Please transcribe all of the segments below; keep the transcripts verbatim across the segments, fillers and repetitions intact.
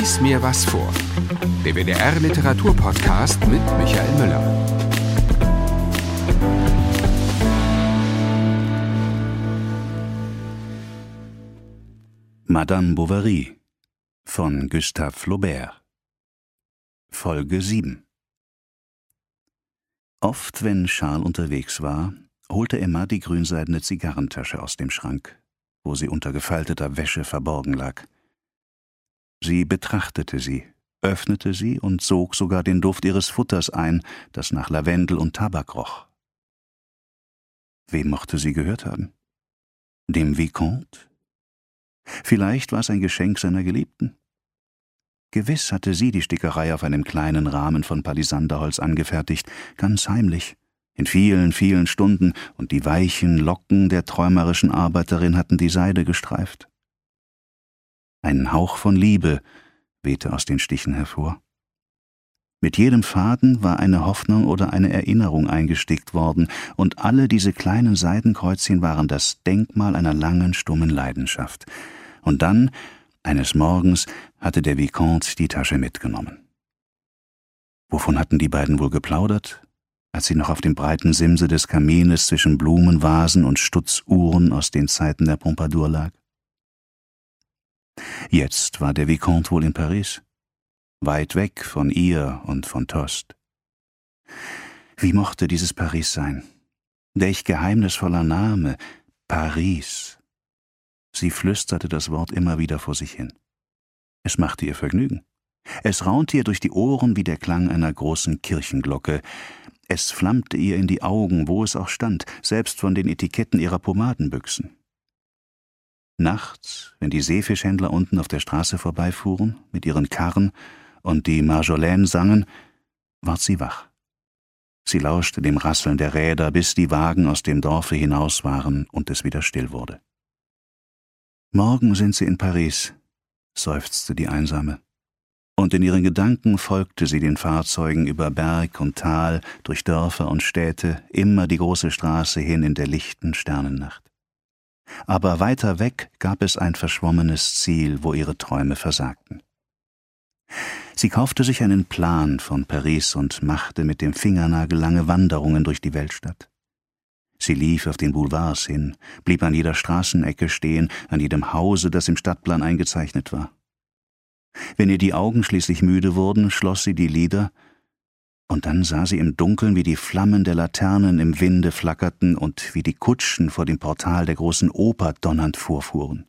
Lies mir was vor. Der W D R-Literaturpodcast mit Michael Müller. Madame Bovary von Gustave Flaubert. Folge sieben. Oft, wenn Charles unterwegs war, holte Emma die grünseidene Zigarrentasche aus dem Schrank, wo sie unter gefalteter Wäsche verborgen lag. Sie betrachtete sie, öffnete sie und sog sogar den Duft ihres Futters ein, das nach Lavendel und Tabak roch. Wem mochte sie gehört haben? Dem Vicomte? Vielleicht war es ein Geschenk seiner Geliebten. Gewiss hatte sie die Stickerei auf einem kleinen Rahmen von Palisanderholz angefertigt, ganz heimlich, in vielen, vielen Stunden, und die weichen Locken der träumerischen Arbeiterin hatten die Seide gestreift. Ein Hauch von Liebe wehte aus den Stichen hervor. Mit jedem Faden war eine Hoffnung oder eine Erinnerung eingestickt worden, und alle diese kleinen Seidenkreuzchen waren das Denkmal einer langen, stummen Leidenschaft. Und dann, eines Morgens, hatte der Vicomte die Tasche mitgenommen. Wovon hatten die beiden wohl geplaudert, als sie noch auf dem breiten Simse des Kamines zwischen Blumenvasen und Stutzuhren aus den Zeiten der Pompadour lag? Jetzt war der Vicomte wohl in Paris, weit weg von ihr und von Tostes. Wie mochte dieses Paris sein? Welch geheimnisvoller Name, Paris! Sie flüsterte das Wort immer wieder vor sich hin. Es machte ihr Vergnügen. Es raunte ihr durch die Ohren wie der Klang einer großen Kirchenglocke. Es flammte ihr in die Augen, wo es auch stand, selbst von den Etiketten ihrer Pomadenbüchsen. Nachts, wenn die Seefischhändler unten auf der Straße vorbeifuhren, mit ihren Karren, und die Marjolaine sangen, ward sie wach. Sie lauschte dem Rasseln der Räder, bis die Wagen aus dem Dorfe hinaus waren und es wieder still wurde. »Morgen sind sie in Paris«, seufzte die Einsame. Und in ihren Gedanken folgte sie den Fahrzeugen über Berg und Tal, durch Dörfer und Städte, immer die große Straße hin in der lichten Sternennacht. Aber weiter weg gab es ein verschwommenes Ziel, wo ihre Träume versagten. Sie kaufte sich einen Plan von Paris und machte mit dem Fingernagel lange Wanderungen durch die Weltstadt. Sie lief auf den Boulevards hin, blieb an jeder Straßenecke stehen, an jedem Hause, das im Stadtplan eingezeichnet war. Wenn ihr die Augen schließlich müde wurden, schloss sie die Lider, und dann sah sie im Dunkeln, wie die Flammen der Laternen im Winde flackerten und wie die Kutschen vor dem Portal der großen Oper donnernd vorfuhren.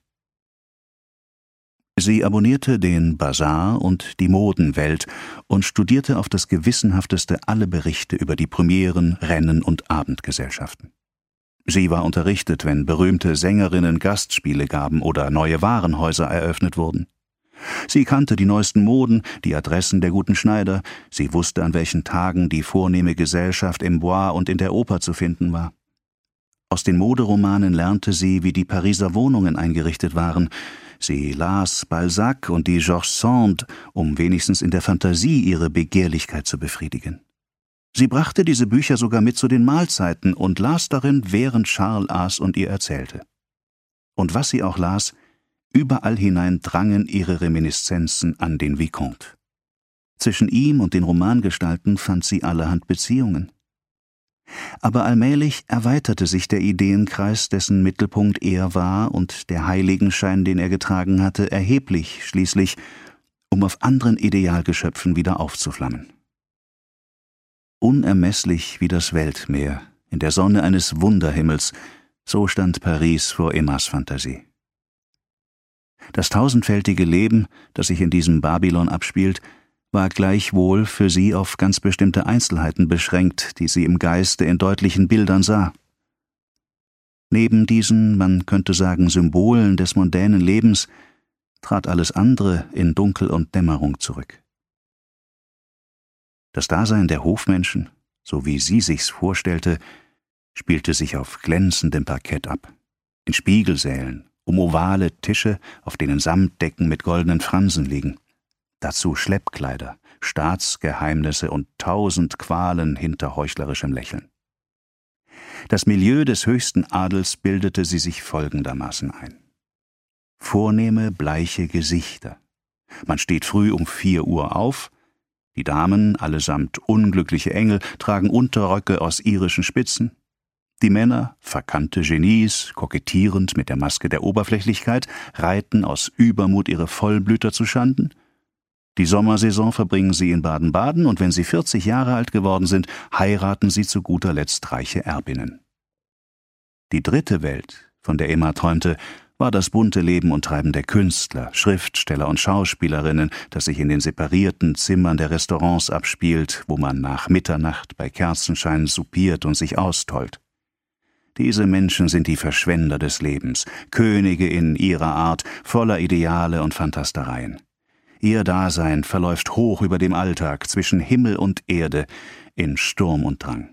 Sie abonnierte den Bazar und die Modenwelt und studierte auf das Gewissenhafteste alle Berichte über die Premieren, Rennen und Abendgesellschaften. Sie war unterrichtet, wenn berühmte Sängerinnen Gastspiele gaben oder neue Warenhäuser eröffnet wurden. Sie kannte die neuesten Moden, die Adressen der guten Schneider, sie wusste, an welchen Tagen die vornehme Gesellschaft im Bois und in der Oper zu finden war. Aus den Moderomanen lernte sie, wie die Pariser Wohnungen eingerichtet waren. Sie las Balzac und die George Sand, um wenigstens in der Fantasie ihre Begehrlichkeit zu befriedigen. Sie brachte diese Bücher sogar mit zu den Mahlzeiten und las darin, während Charles aß und ihr erzählte. Und was sie auch las, überall hinein drangen ihre Reminiszenzen an den Vicomte. Zwischen ihm und den Romangestalten fand sie allerhand Beziehungen. Aber allmählich erweiterte sich der Ideenkreis, dessen Mittelpunkt er war, und der Heiligenschein, den er getragen hatte, erheblich schließlich, um auf anderen Idealgeschöpfen wieder aufzuflammen. Unermesslich wie das Weltmeer, in der Sonne eines Wunderhimmels, so stand Paris vor Emmas Fantasie. Das tausendfältige Leben, das sich in diesem Babylon abspielt, war gleichwohl für sie auf ganz bestimmte Einzelheiten beschränkt, die sie im Geiste in deutlichen Bildern sah. Neben diesen, man könnte sagen, Symbolen des mondänen Lebens, trat alles andere in Dunkel und Dämmerung zurück. Das Dasein der Hofmenschen, so wie sie sich's vorstellte, spielte sich auf glänzendem Parkett ab, in Spiegelsälen, um ovale Tische, auf denen Samtdecken mit goldenen Fransen liegen. Dazu Schleppkleider, Staatsgeheimnisse und tausend Qualen hinter heuchlerischem Lächeln. Das Milieu des höchsten Adels bildete sie sich folgendermaßen ein. Vornehme, bleiche Gesichter, Man steht früh um vier Uhr auf. Die Damen, allesamt unglückliche Engel, tragen Unterröcke aus irischen Spitzen. Die Männer, verkannte Genies, kokettierend mit der Maske der Oberflächlichkeit, reiten aus Übermut ihre Vollblüter zuschanden. Die Sommersaison verbringen sie in Baden-Baden, und wenn sie vierzig Jahre alt geworden sind, heiraten sie zu guter Letzt reiche Erbinnen. Die dritte Welt, von der Emma träumte, war das bunte Leben und Treiben der Künstler, Schriftsteller und Schauspielerinnen, das sich in den separierten Zimmern der Restaurants abspielt, wo man nach Mitternacht bei Kerzenschein soupiert und sich austollt. Diese Menschen sind die Verschwender des Lebens, Könige in ihrer Art, voller Ideale und Fantastereien. Ihr Dasein verläuft hoch über dem Alltag, zwischen Himmel und Erde, in Sturm und Drang.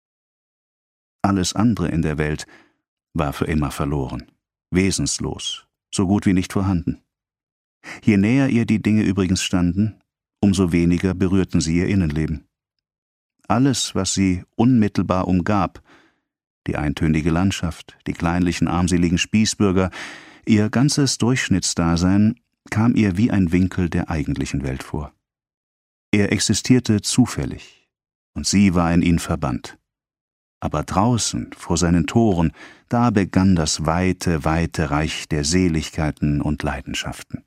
Alles andere in der Welt war für immer verloren, wesenslos, so gut wie nicht vorhanden. Je näher ihr die Dinge übrigens standen, umso weniger berührten sie ihr Innenleben. Alles, was sie unmittelbar umgab, die eintönige Landschaft, die kleinlichen armseligen Spießbürger, ihr ganzes Durchschnittsdasein kam ihr wie ein Winkel der eigentlichen Welt vor. Er existierte zufällig, und sie war in ihn verbannt. Aber draußen, vor seinen Toren, da begann das weite, weite Reich der Seligkeiten und Leidenschaften.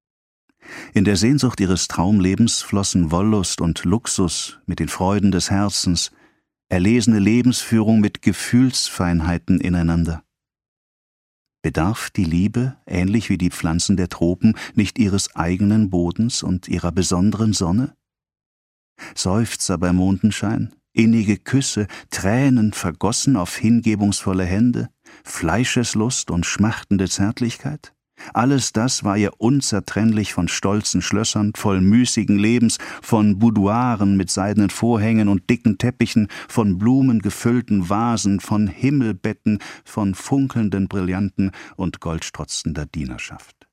In der Sehnsucht ihres Traumlebens flossen Wollust und Luxus mit den Freuden des Herzens, erlesene Lebensführung mit Gefühlsfeinheiten ineinander. Bedarf die Liebe, ähnlich wie die Pflanzen der Tropen, nicht ihres eigenen Bodens und ihrer besonderen Sonne? Seufzer bei Mondenschein, innige Küsse, Tränen vergossen auf hingebungsvolle Hände, Fleischeslust und schmachtende Zärtlichkeit? Alles das war ihr unzertrennlich von stolzen Schlössern, voll müßigen Lebens, von Boudoiren mit seidenen Vorhängen und dicken Teppichen, von blumengefüllten Vasen, von Himmelbetten, von funkelnden Brillanten und goldstrotzender Dienerschaft.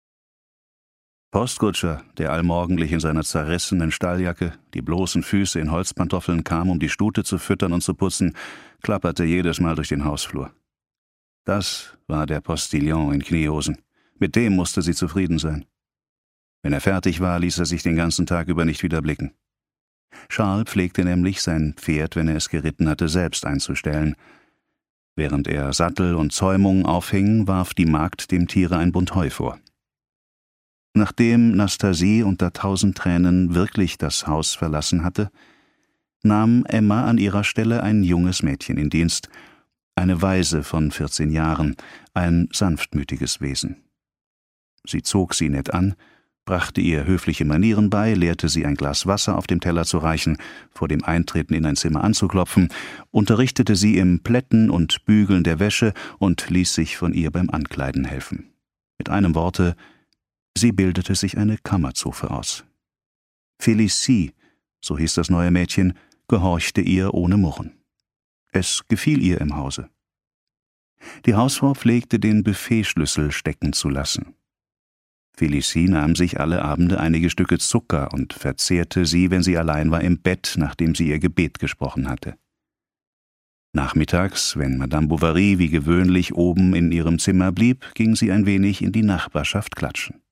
Postkutscher, der allmorgendlich in seiner zerrissenen Stalljacke, die bloßen Füße in Holzpantoffeln kam, um die Stute zu füttern und zu putzen, klapperte jedes Mal durch den Hausflur. Das war der Postillon in Kniehosen. Mit dem musste sie zufrieden sein. Wenn er fertig war, ließ er sich den ganzen Tag über nicht wieder blicken. Charles pflegte nämlich, sein Pferd, wenn er es geritten hatte, selbst einzustellen. Während er Sattel und Zäumung aufhing, warf die Magd dem Tiere ein Bund Heu vor. Nachdem Nastasie unter tausend Tränen wirklich das Haus verlassen hatte, nahm Emma an ihrer Stelle ein junges Mädchen in Dienst, eine Waise von vierzehn Jahren, ein sanftmütiges Wesen. Sie zog sie nett an, brachte ihr höfliche Manieren bei, lehrte sie ein Glas Wasser auf dem Teller zu reichen, vor dem Eintreten in ein Zimmer anzuklopfen, unterrichtete sie im Plätten und Bügeln der Wäsche und ließ sich von ihr beim Ankleiden helfen. Mit einem Worte, sie bildete sich eine Kammerzofe aus. Félicie, so hieß das neue Mädchen, gehorchte ihr ohne Murren. Es gefiel ihr im Hause. Die Hausfrau pflegte, den Buffetschlüssel stecken zu lassen. Félicie nahm sich alle Abende einige Stücke Zucker und verzehrte sie, wenn sie allein war, im Bett, nachdem sie ihr Gebet gesprochen hatte. Nachmittags, wenn Madame Bovary wie gewöhnlich oben in ihrem Zimmer blieb, ging sie ein wenig in die Nachbarschaft klatschen.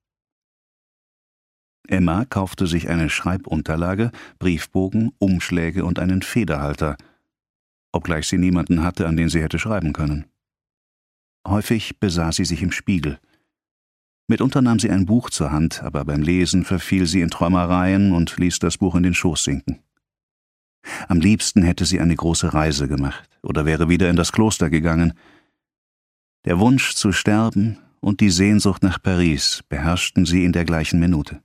Emma kaufte sich eine Schreibunterlage, Briefbogen, Umschläge und einen Federhalter, obgleich sie niemanden hatte, an den sie hätte schreiben können. Häufig besah sie sich im Spiegel. Mitunter nahm sie ein Buch zur Hand, aber beim Lesen verfiel sie in Träumereien und ließ das Buch in den Schoß sinken. Am liebsten hätte sie eine große Reise gemacht oder wäre wieder in das Kloster gegangen. Der Wunsch zu sterben und die Sehnsucht nach Paris beherrschten sie in der gleichen Minute.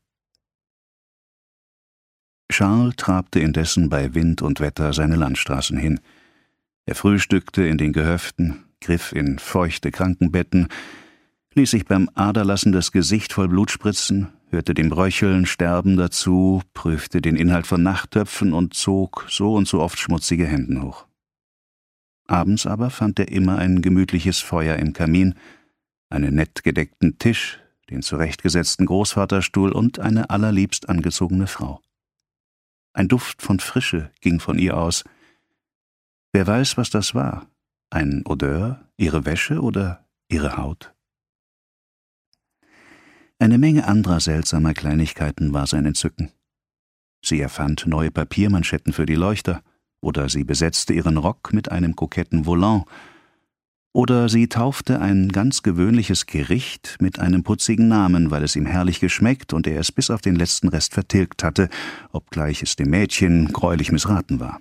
Charles trabte indessen bei Wind und Wetter seine Landstraßen hin. Er frühstückte in den Gehöften, griff in feuchte Krankenbetten, ließ sich beim Aderlassen das Gesicht voll Blut spritzen, hörte dem Röcheln, Sterben dazu, prüfte den Inhalt von Nachttöpfen und zog so und so oft schmutzige Hemden hoch. Abends aber fand er immer ein gemütliches Feuer im Kamin, einen nett gedeckten Tisch, den zurechtgesetzten Großvaterstuhl und eine allerliebst angezogene Frau. Ein Duft von Frische ging von ihr aus. Wer weiß, was das war? Ein Odeur, ihre Wäsche oder ihre Haut? Eine Menge anderer seltsamer Kleinigkeiten war sein Entzücken. Sie erfand neue Papiermanschetten für die Leuchter, oder sie besetzte ihren Rock mit einem koketten Volant, oder sie taufte ein ganz gewöhnliches Gericht mit einem putzigen Namen, weil es ihm herrlich geschmeckt und er es bis auf den letzten Rest vertilgt hatte, obgleich es dem Mädchen greulich missraten war.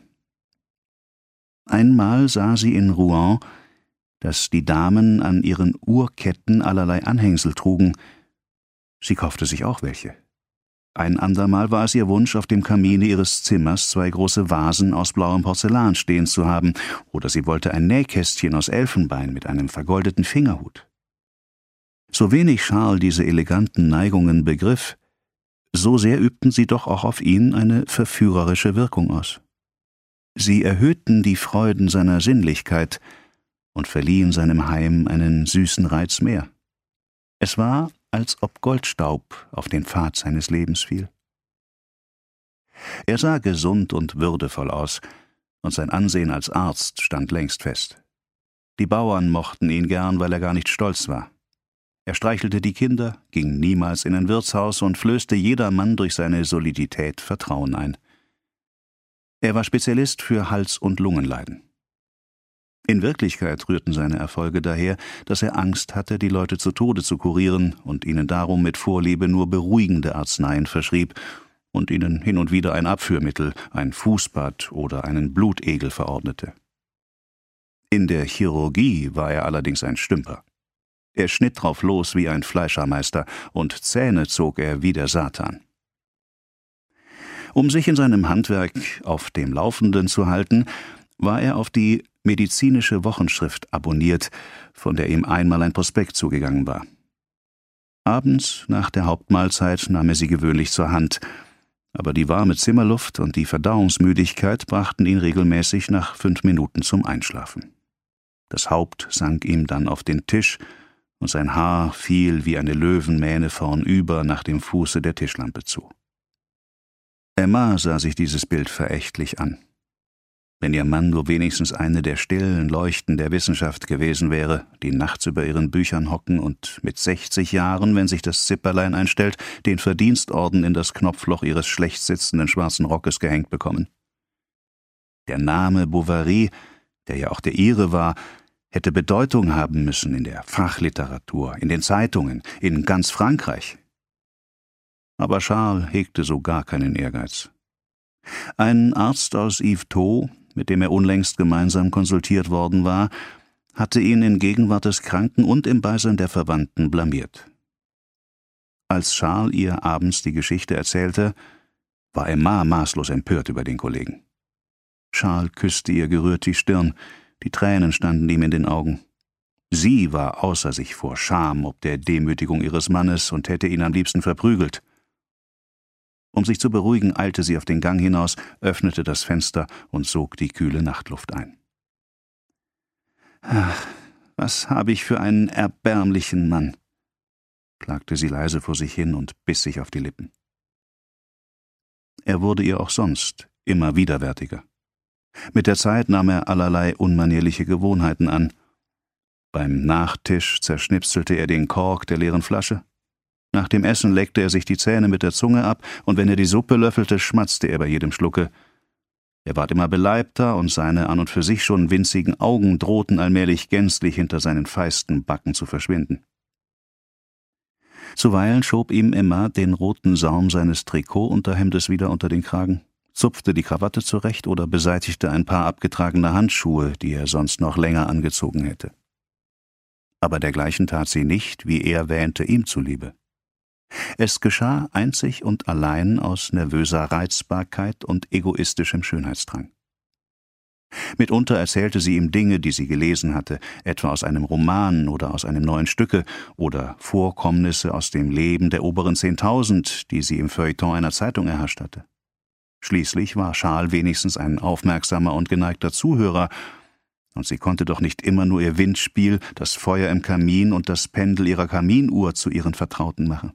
Einmal sah sie in Rouen, dass die Damen an ihren Uhrketten allerlei Anhängsel trugen. Sie kaufte sich auch welche. Ein andermal war es ihr Wunsch, auf dem Kamine ihres Zimmers zwei große Vasen aus blauem Porzellan stehen zu haben, oder sie wollte ein Nähkästchen aus Elfenbein mit einem vergoldeten Fingerhut. So wenig Charles diese eleganten Neigungen begriff, so sehr übten sie doch auch auf ihn eine verführerische Wirkung aus. Sie erhöhten die Freuden seiner Sinnlichkeit und verliehen seinem Heim einen süßen Reiz mehr. Es war, als ob Goldstaub auf den Pfad seines Lebens fiel. Er sah gesund und würdevoll aus, und sein Ansehen als Arzt stand längst fest. Die Bauern mochten ihn gern, weil er gar nicht stolz war. Er streichelte die Kinder, ging niemals in ein Wirtshaus und flößte jedermann durch seine Solidität Vertrauen ein. Er war Spezialist für Hals- und Lungenleiden. In Wirklichkeit rührten seine Erfolge daher, dass er Angst hatte, die Leute zu Tode zu kurieren und ihnen darum mit Vorliebe nur beruhigende Arzneien verschrieb und ihnen hin und wieder ein Abführmittel, ein Fußbad oder einen Blutegel verordnete. In der Chirurgie war er allerdings ein Stümper. Er schnitt drauf los wie ein Fleischermeister, und Zähne zog er wie der Satan. Um sich in seinem Handwerk auf dem Laufenden zu halten, war er auf die medizinische Wochenschrift abonniert, von der ihm einmal ein Prospekt zugegangen war. Abends nach der Hauptmahlzeit nahm er sie gewöhnlich zur Hand, aber die warme Zimmerluft und die Verdauungsmüdigkeit brachten ihn regelmäßig nach fünf Minuten zum Einschlafen. Das Haupt sank ihm dann auf den Tisch, und sein Haar fiel wie eine Löwenmähne vornüber nach dem Fuße der Tischlampe zu. Emma sah sich dieses Bild verächtlich an. Wenn ihr Mann nur wenigstens eine der stillen Leuchten der Wissenschaft gewesen wäre, die nachts über ihren Büchern hocken und mit sechzig Jahren, wenn sich das Zipperlein einstellt, den Verdienstorden in das Knopfloch ihres schlecht sitzenden schwarzen Rockes gehängt bekommen. Der Name Bovary, der ja auch der ihre war, hätte Bedeutung haben müssen in der Fachliteratur, in den Zeitungen, in ganz Frankreich. Aber Charles hegte so gar keinen Ehrgeiz. Ein Arzt aus Yvetot, mit dem er unlängst gemeinsam konsultiert worden war, hatte ihn in Gegenwart des Kranken und im Beisein der Verwandten blamiert. Als Charles ihr abends die Geschichte erzählte, war Emma maßlos empört über den Kollegen. Charles küsste ihr gerührt die Stirn, die Tränen standen ihm in den Augen. Sie war außer sich vor Scham ob der Demütigung ihres Mannes und hätte ihn am liebsten verprügelt. Um sich zu beruhigen, eilte sie auf den Gang hinaus, öffnete das Fenster und sog die kühle Nachtluft ein. »Ach, was habe ich für einen erbärmlichen Mann«, klagte sie leise vor sich hin und biss sich auf die Lippen. Er wurde ihr auch sonst immer widerwärtiger. Mit der Zeit nahm er allerlei unmanierliche Gewohnheiten an. Beim Nachtisch zerschnipselte er den Kork der leeren Flasche. Nach dem Essen leckte er sich die Zähne mit der Zunge ab, und wenn er die Suppe löffelte, schmatzte er bei jedem Schlucke. Er ward immer beleibter, und seine an und für sich schon winzigen Augen drohten allmählich gänzlich hinter seinen feisten Backen zu verschwinden. Zuweilen schob ihm Emma den roten Saum seines Trikotunterhemdes wieder unter den Kragen, zupfte die Krawatte zurecht oder beseitigte ein paar abgetragene Handschuhe, die er sonst noch länger angezogen hätte. Aber dergleichen tat sie nicht, wie er wähnte, ihm zuliebe. Es geschah einzig und allein aus nervöser Reizbarkeit und egoistischem Schönheitsdrang. Mitunter erzählte sie ihm Dinge, die sie gelesen hatte, etwa aus einem Roman oder aus einem neuen Stücke, oder Vorkommnisse aus dem Leben der oberen Zehntausend, die sie im Feuilleton einer Zeitung erhascht hatte. Schließlich war Charles wenigstens ein aufmerksamer und geneigter Zuhörer, und sie konnte doch nicht immer nur ihr Windspiel, das Feuer im Kamin und das Pendel ihrer Kaminuhr zu ihren Vertrauten machen.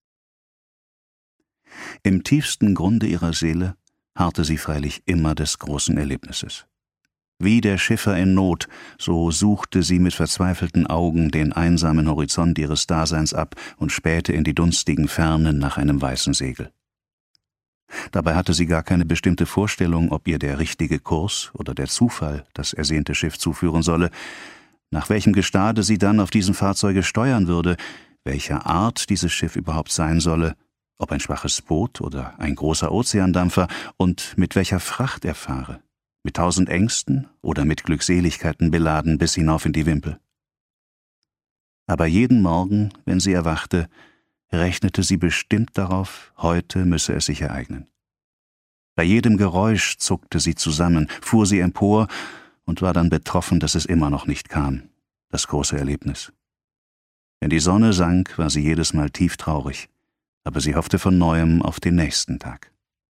Im tiefsten Grunde ihrer Seele harrte sie freilich immer des großen Erlebnisses. Wie der Schiffer in Not, so suchte sie mit verzweifelten Augen den einsamen Horizont ihres Daseins ab und spähte in die dunstigen Fernen nach einem weißen Segel. Dabei hatte sie gar keine bestimmte Vorstellung, ob ihr der richtige Kurs oder der Zufall das ersehnte Schiff zuführen solle, nach welchem Gestade sie dann auf diesem Fahrzeuge steuern würde, welcher Art dieses Schiff überhaupt sein solle, ob ein schwaches Boot oder ein großer Ozeandampfer und mit welcher Fracht er fahre, mit tausend Ängsten oder mit Glückseligkeiten beladen bis hinauf in die Wimpel. Aber jeden Morgen, wenn sie erwachte, rechnete sie bestimmt darauf, heute müsse es sich ereignen. Bei jedem Geräusch zuckte sie zusammen, fuhr sie empor und war dann betroffen, dass es immer noch nicht kam, das große Erlebnis. Wenn die Sonne sank, war sie jedes Mal tief traurig, aber sie hoffte von neuem auf den nächsten Tag.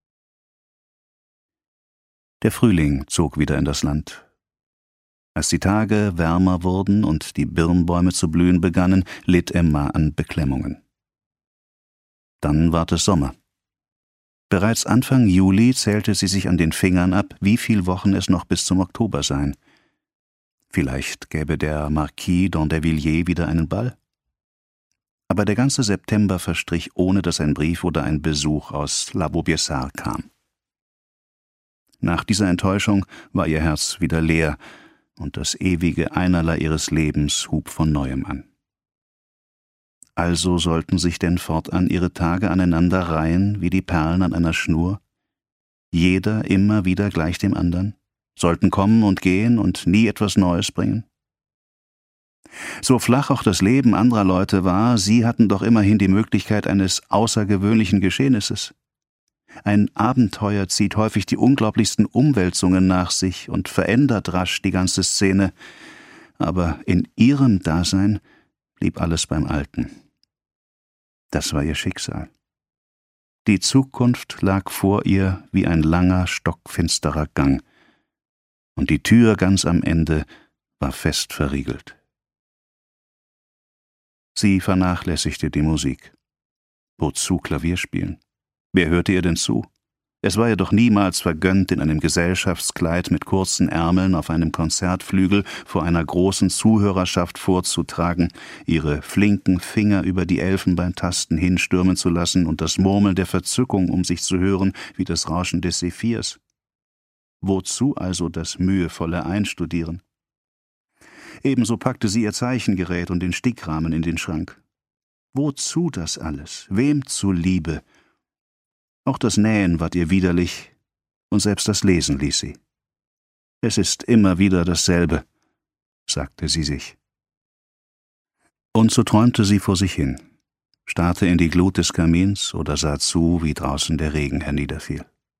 Der Frühling zog wieder in das Land. Als die Tage wärmer wurden und die Birnbäume zu blühen begannen, litt Emma an Beklemmungen. Dann ward es Sommer. Bereits Anfang Juli zählte sie sich an den Fingern ab, wie viel Wochen es noch bis zum Oktober seien. Vielleicht gäbe der Marquis d'Andervilliers wieder einen Ball. Aber der ganze September verstrich, ohne dass ein Brief oder ein Besuch aus La Vaubyessard kam. Nach dieser Enttäuschung war ihr Herz wieder leer, und das ewige Einerlei ihres Lebens hub von neuem an. Also sollten sich denn fortan ihre Tage aneinander reihen wie die Perlen an einer Schnur? Jeder immer wieder gleich dem andern? Sollten kommen und gehen und nie etwas Neues bringen? So flach auch das Leben anderer Leute war, sie hatten doch immerhin die Möglichkeit eines außergewöhnlichen Geschehnisses. Ein Abenteuer zieht häufig die unglaublichsten Umwälzungen nach sich und verändert rasch die ganze Szene, aber in ihrem Dasein blieb alles beim Alten. Das war ihr Schicksal. Die Zukunft lag vor ihr wie ein langer, stockfinsterer Gang, und die Tür ganz am Ende war fest verriegelt. Sie vernachlässigte die Musik. Wozu Klavier spielen? Wer hörte ihr denn zu? Es war ihr doch niemals vergönnt, in einem Gesellschaftskleid mit kurzen Ärmeln auf einem Konzertflügel vor einer großen Zuhörerschaft vorzutragen, ihre flinken Finger über die Elfenbeintasten hinstürmen zu lassen und das Murmeln der Verzückung um sich zu hören, wie das Rauschen des Sephirs. Wozu also das mühevolle Einstudieren? Ebenso packte sie ihr Zeichengerät und den Stickrahmen in den Schrank. Wozu das alles? Wem zuliebe? Auch das Nähen ward ihr widerlich, und selbst das Lesen ließ sie. Es ist immer wieder dasselbe, sagte sie sich. Und so träumte sie vor sich hin, starrte in die Glut des Kamins oder sah zu, wie draußen der Regen herniederfiel.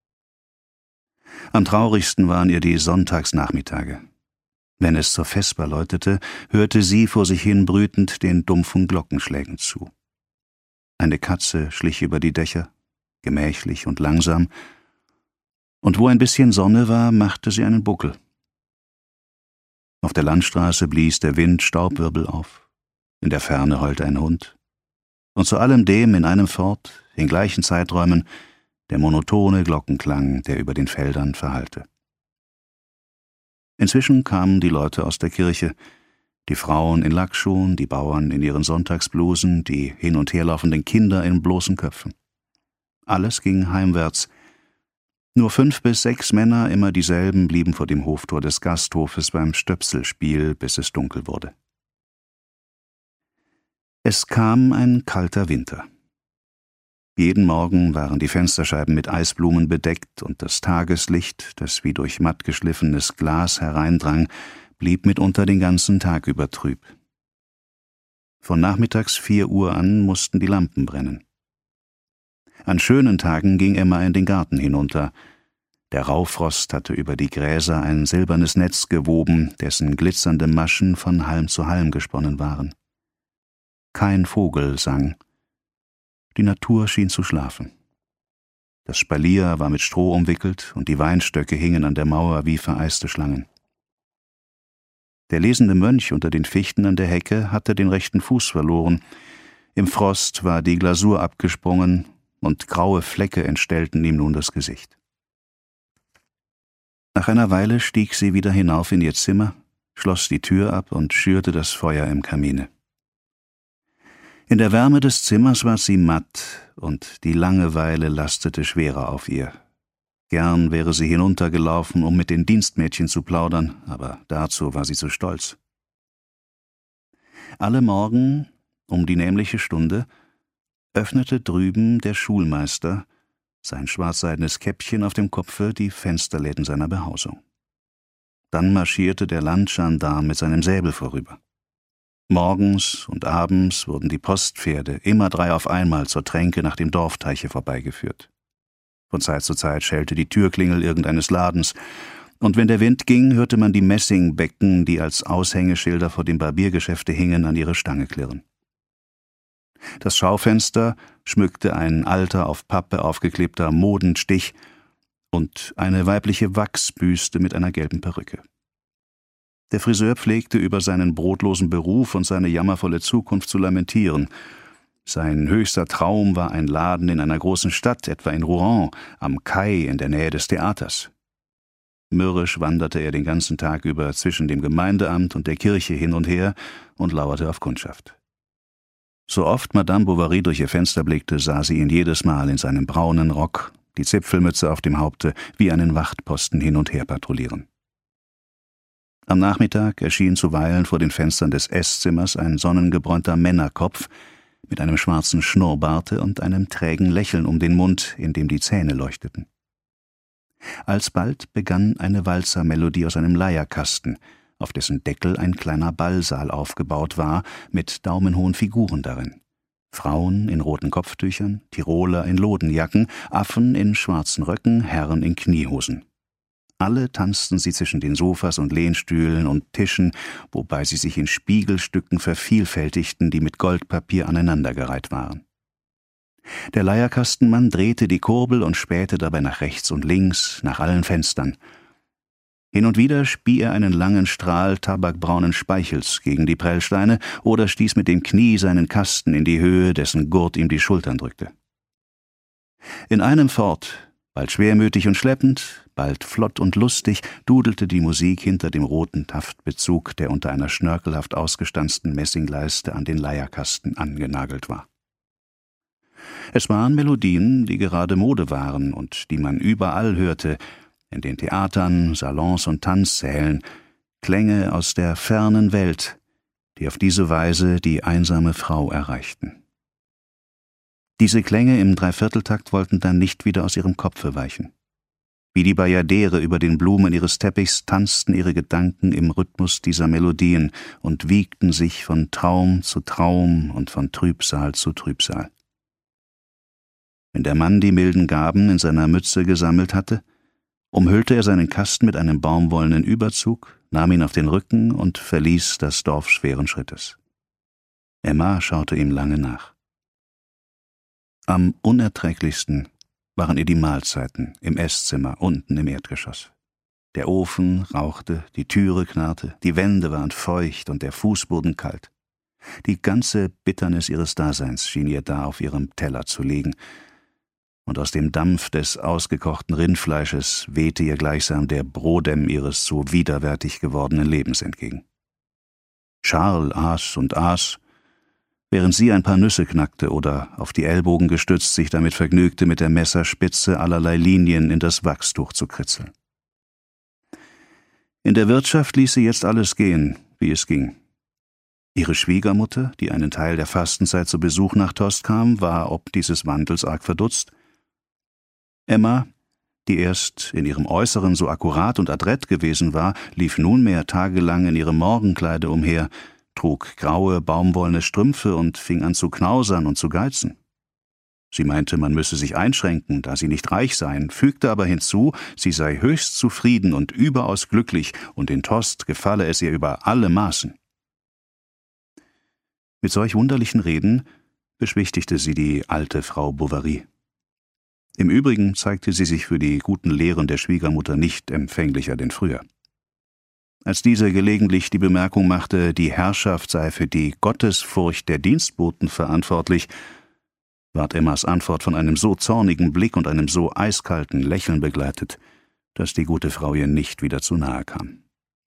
Am traurigsten waren ihr die Sonntagsnachmittage. Wenn es zur Vesper läutete, hörte sie vor sich hin brütend den dumpfen Glockenschlägen zu. Eine Katze schlich über die Dächer, gemächlich und langsam, und wo ein bisschen Sonne war, machte sie einen Buckel. Auf der Landstraße blies der Wind Staubwirbel auf, in der Ferne heulte ein Hund, und zu allem dem in einem fort, in gleichen Zeiträumen, der monotone Glockenklang, der über den Feldern verhallte. Inzwischen kamen die Leute aus der Kirche, die Frauen in Lackschuhen, die Bauern in ihren Sonntagsblusen, die hin und her laufenden Kinder in bloßen Köpfen. Alles ging heimwärts. Nur fünf bis sechs Männer, immer dieselben, blieben vor dem Hoftor des Gasthofes beim Stöpselspiel, bis es dunkel wurde. Es kam ein kalter Winter. Jeden Morgen waren die Fensterscheiben mit Eisblumen bedeckt, und das Tageslicht, das wie durch matt geschliffenes Glas hereindrang, blieb mitunter den ganzen Tag über trüb. Von nachmittags vier Uhr an mussten die Lampen brennen. An schönen Tagen ging Emma in den Garten hinunter. Der Rauhfrost hatte über die Gräser ein silbernes Netz gewoben, dessen glitzernde Maschen von Halm zu Halm gesponnen waren. Kein Vogel sang. Die Natur schien zu schlafen. Das Spalier war mit Stroh umwickelt, und die Weinstöcke hingen an der Mauer wie vereiste Schlangen. Der lesende Mönch unter den Fichten an der Hecke hatte den rechten Fuß verloren. Im Frost war die Glasur abgesprungen, und graue Flecke entstellten ihm nun das Gesicht. Nach einer Weile stieg sie wieder hinauf in ihr Zimmer, schloss die Tür ab und schürte das Feuer im Kamine. In der Wärme des Zimmers war sie matt, und die Langeweile lastete schwerer auf ihr. Gern wäre sie hinuntergelaufen, um mit den Dienstmädchen zu plaudern, aber dazu war sie zu stolz. Alle Morgen, um die nämliche Stunde, öffnete drüben der Schulmeister, sein schwarzseidenes Käppchen auf dem Kopfe, die Fensterläden seiner Behausung. Dann marschierte der Landgendarm mit seinem Säbel vorüber. Morgens und abends wurden die Postpferde immer drei auf einmal zur Tränke nach dem Dorfteiche vorbeigeführt. Von Zeit zu Zeit schellte die Türklingel irgendeines Ladens, und wenn der Wind ging, hörte man die Messingbecken, die als Aushängeschilder vor dem Barbiergeschäfte hingen, an ihre Stange klirren. Das Schaufenster schmückte ein alter, auf Pappe aufgeklebter Modenstich und eine weibliche Wachsbüste mit einer gelben Perücke. Der Friseur pflegte über seinen brotlosen Beruf und seine jammervolle Zukunft zu lamentieren. Sein höchster Traum war ein Laden in einer großen Stadt, etwa in Rouen, am Kai in der Nähe des Theaters. Mürrisch wanderte er den ganzen Tag über zwischen dem Gemeindeamt und der Kirche hin und her und lauerte auf Kundschaft. So oft Madame Bovary durch ihr Fenster blickte, sah sie ihn jedes Mal in seinem braunen Rock, die Zipfelmütze auf dem Haupte, wie einen Wachtposten hin und her patrouillieren. Am Nachmittag erschien zuweilen vor den Fenstern des Eßzimmers ein sonnengebräunter Männerkopf mit einem schwarzen Schnurrbarte und einem trägen Lächeln um den Mund, in dem die Zähne leuchteten. Alsbald begann eine Walzermelodie aus einem Leierkasten, auf dessen Deckel ein kleiner Ballsaal aufgebaut war, mit daumenhohen Figuren darin. Frauen in roten Kopftüchern, Tiroler in Lodenjacken, Affen in schwarzen Röcken, Herren in Kniehosen. Alle tanzten sie zwischen den Sofas und Lehnstühlen und Tischen, wobei sie sich in Spiegelstücken vervielfältigten, die mit Goldpapier aneinandergereiht waren. Der Leierkastenmann drehte die Kurbel und spähte dabei nach rechts und links, nach allen Fenstern. Hin und wieder spie er einen langen Strahl tabakbraunen Speichels gegen die Prellsteine oder stieß mit dem Knie seinen Kasten in die Höhe, dessen Gurt ihm die Schultern drückte. In einem fort, bald schwermütig und schleppend, bald flott und lustig, dudelte die Musik hinter dem roten Taftbezug, der unter einer schnörkelhaft ausgestanzten Messingleiste an den Leierkasten angenagelt war. Es waren Melodien, die gerade Mode waren und die man überall hörte, in den Theatern, Salons und Tanzsälen, Klänge aus der fernen Welt, die auf diese Weise die einsame Frau erreichten. Diese Klänge im Dreivierteltakt wollten dann nicht wieder aus ihrem Kopfe weichen. Wie die Bajadere über den Blumen ihres Teppichs tanzten ihre Gedanken im Rhythmus dieser Melodien und wiegten sich von Traum zu Traum und von Trübsal zu Trübsal. Wenn der Mann die milden Gaben in seiner Mütze gesammelt hatte, umhüllte er seinen Kasten mit einem baumwollenen Überzug, nahm ihn auf den Rücken und verließ das Dorf schweren Schrittes. Emma schaute ihm lange nach. Am unerträglichsten waren ihr die Mahlzeiten im Esszimmer unten im Erdgeschoss. Der Ofen rauchte, die Türe knarrte, die Wände waren feucht und der Fußboden kalt. Die ganze Bitternis ihres Daseins schien ihr da auf ihrem Teller zu liegen, und aus dem Dampf des ausgekochten Rindfleisches wehte ihr gleichsam der Brodem ihres so widerwärtig gewordenen Lebens entgegen. Charles aß und aß, während sie ein paar Nüsse knackte oder auf die Ellbogen gestützt sich damit vergnügte, mit der Messerspitze allerlei Linien in das Wachstuch zu kritzeln. In der Wirtschaft ließ sie jetzt alles gehen, wie es ging. Ihre Schwiegermutter, die einen Teil der Fastenzeit zu Besuch nach Tostes kam, war ob dieses Wandels arg verdutzt. Emma, die erst in ihrem Äußeren so akkurat und adrett gewesen war, lief nunmehr tagelang in ihrem Morgenkleide umher, trug graue, baumwollene Strümpfe und fing an zu knausern und zu geizen. Sie meinte, man müsse sich einschränken, da sie nicht reich seien, fügte aber hinzu, sie sei höchst zufrieden und überaus glücklich, und in Tostes gefalle es ihr über alle Maßen. Mit solch wunderlichen Reden beschwichtigte sie die alte Frau Bovary. Im Übrigen zeigte sie sich für die guten Lehren der Schwiegermutter nicht empfänglicher denn früher. Als diese gelegentlich die Bemerkung machte, die Herrschaft sei für die Gottesfurcht der Dienstboten verantwortlich, ward Emmas Antwort von einem so zornigen Blick und einem so eiskalten Lächeln begleitet, dass die gute Frau ihr nicht wieder zu nahe kam.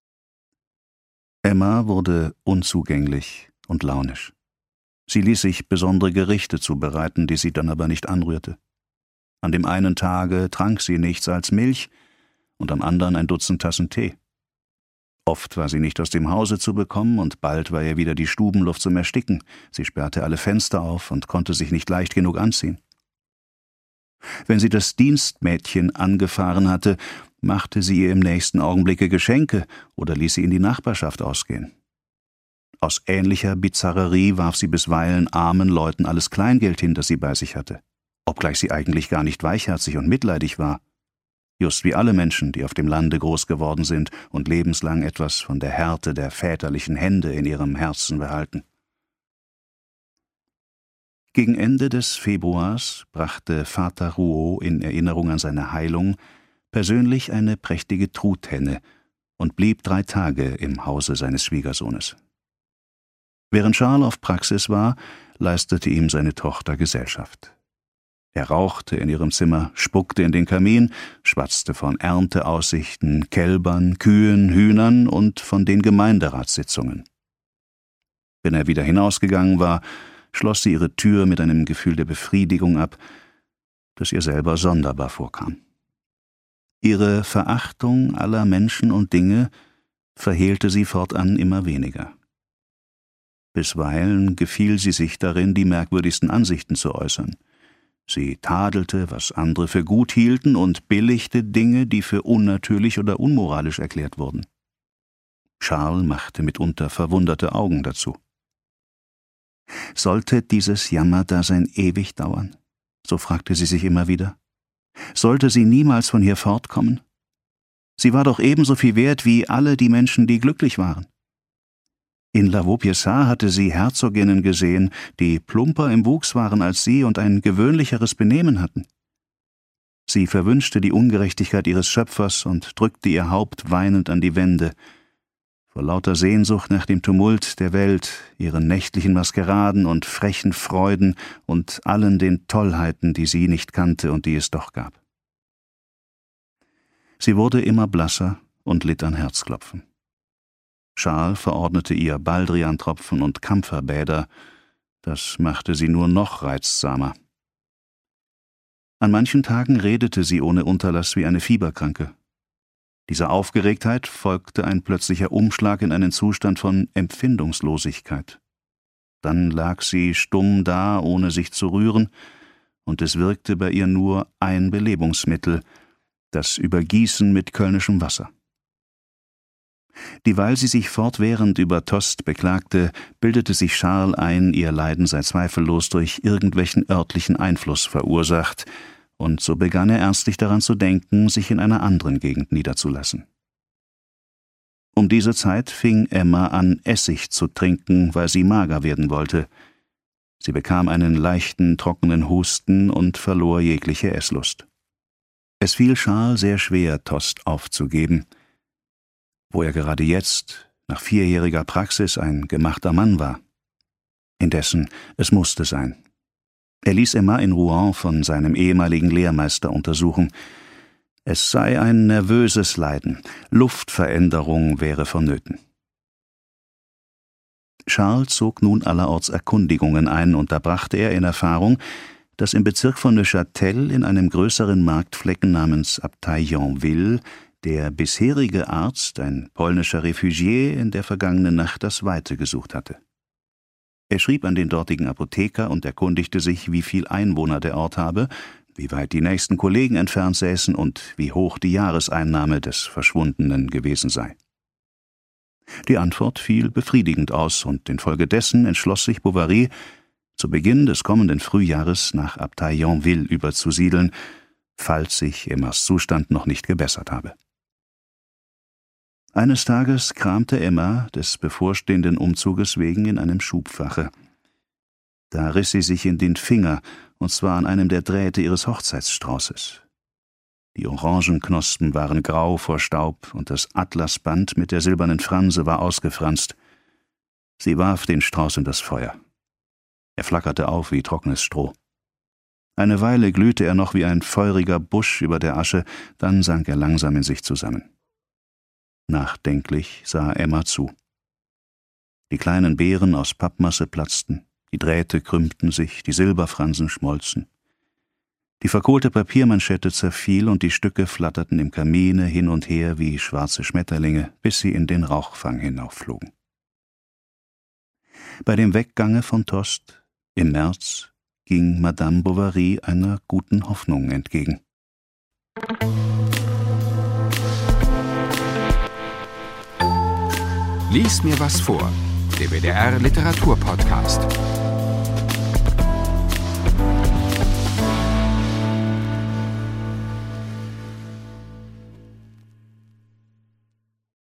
Emma wurde unzugänglich und launisch. Sie ließ sich besondere Gerichte zubereiten, die sie dann aber nicht anrührte. An dem einen Tage trank sie nichts als Milch und am anderen ein Dutzend Tassen Tee. Oft war sie nicht aus dem Hause zu bekommen, und bald war ihr wieder die Stubenluft zum Ersticken. Sie sperrte alle Fenster auf und konnte sich nicht leicht genug anziehen. Wenn sie das Dienstmädchen angefahren hatte, machte sie ihr im nächsten Augenblicke Geschenke oder ließ sie in die Nachbarschaft ausgehen. Aus ähnlicher Bizarrerie warf sie bisweilen armen Leuten alles Kleingeld hin, das sie bei sich hatte, obgleich sie eigentlich gar nicht weichherzig und mitleidig war. Just wie alle Menschen, die auf dem Lande groß geworden sind und lebenslang etwas von der Härte der väterlichen Hände in ihrem Herzen behalten. Gegen Ende des Februars brachte Vater Rouault in Erinnerung an seine Heilung persönlich eine prächtige Truthenne und blieb drei Tage im Hause seines Schwiegersohnes. Während Charles auf Praxis war, leistete ihm seine Tochter Gesellschaft. Er rauchte in ihrem Zimmer, spuckte in den Kamin, schwatzte von Ernteaussichten, Kälbern, Kühen, Hühnern und von den Gemeinderatssitzungen. Wenn er wieder hinausgegangen war, schloss sie ihre Tür mit einem Gefühl der Befriedigung ab, das ihr selber sonderbar vorkam. Ihre Verachtung aller Menschen und Dinge verhehlte sie fortan immer weniger. Bisweilen gefiel sie sich darin, die merkwürdigsten Ansichten zu äußern. Sie tadelte, was andere für gut hielten, und billigte Dinge, die für unnatürlich oder unmoralisch erklärt wurden. Charles machte mitunter verwunderte Augen dazu. Sollte dieses Jammerdasein ewig dauern? So fragte sie sich immer wieder. Sollte sie niemals von hier fortkommen? Sie war doch ebenso viel wert wie alle die Menschen, die glücklich waren. In La Vaubyessard hatte sie Herzoginnen gesehen, die plumper im Wuchs waren als sie und ein gewöhnlicheres Benehmen hatten. Sie verwünschte die Ungerechtigkeit ihres Schöpfers und drückte ihr Haupt weinend an die Wände, vor lauter Sehnsucht nach dem Tumult der Welt, ihren nächtlichen Maskeraden und frechen Freuden und allen den Tollheiten, die sie nicht kannte und die es doch gab. Sie wurde immer blasser und litt an Herzklopfen. Charles verordnete ihr Baldriantropfen und Kampferbäder, das machte sie nur noch reizsamer. An manchen Tagen redete sie ohne Unterlass wie eine Fieberkranke. Dieser Aufgeregtheit folgte ein plötzlicher Umschlag in einen Zustand von Empfindungslosigkeit. Dann lag sie stumm da, ohne sich zu rühren, und es wirkte bei ihr nur ein Belebungsmittel, das Übergießen mit kölnischem Wasser. Dieweil sie sich fortwährend über Tostes beklagte, bildete sich Charles ein, ihr Leiden sei zweifellos durch irgendwelchen örtlichen Einfluss verursacht, und so begann er ernstlich daran zu denken, sich in einer anderen Gegend niederzulassen. Um diese Zeit fing Emma an, Essig zu trinken, weil sie mager werden wollte. Sie bekam einen leichten, trockenen Husten und verlor jegliche Esslust. Es fiel Charles sehr schwer, Tostes aufzugeben, wo er gerade jetzt, nach vierjähriger Praxis, ein gemachter Mann war. Indessen, es musste sein. Er ließ Emma in Rouen von seinem ehemaligen Lehrmeister untersuchen. Es sei ein nervöses Leiden, Luftveränderung wäre vonnöten. Charles zog nun allerorts Erkundigungen ein, und da brachte er in Erfahrung, dass im Bezirk von Neuchâtel in einem größeren Marktflecken namens Abtaille-Yonville der bisherige Arzt, ein polnischer Refugié, in der vergangenen Nacht das Weite gesucht hatte. Er schrieb an den dortigen Apotheker und erkundigte sich, wie viel Einwohner der Ort habe, wie weit die nächsten Kollegen entfernt säßen und wie hoch die Jahreseinnahme des Verschwundenen gewesen sei. Die Antwort fiel befriedigend aus, und infolgedessen entschloss sich Bovary, zu Beginn des kommenden Frühjahres nach Abtaille-Yonville überzusiedeln, falls sich Emmas Zustand noch nicht gebessert habe. Eines Tages kramte Emma des bevorstehenden Umzuges wegen in einem Schubfache. Da riss sie sich in den Finger, und zwar an einem der Drähte ihres Hochzeitsstraußes. Die Orangenknospen waren grau vor Staub, und das Atlasband mit der silbernen Franse war ausgefranst. Sie warf den Strauß in das Feuer. Er flackerte auf wie trockenes Stroh. Eine Weile glühte er noch wie ein feuriger Busch über der Asche, dann sank er langsam in sich zusammen. Nachdenklich sah Emma zu. Die kleinen Beeren aus Pappmasse platzten, die Drähte krümmten sich, die Silberfransen schmolzen. Die verkohlte Papiermanschette zerfiel und die Stücke flatterten im Kamine hin und her wie schwarze Schmetterlinge, bis sie in den Rauchfang hinaufflogen. Bei dem Weggange von Tostes im März ging Madame Bovary einer guten Hoffnung entgegen. Lies mir was vor, der W D R Literaturpodcast.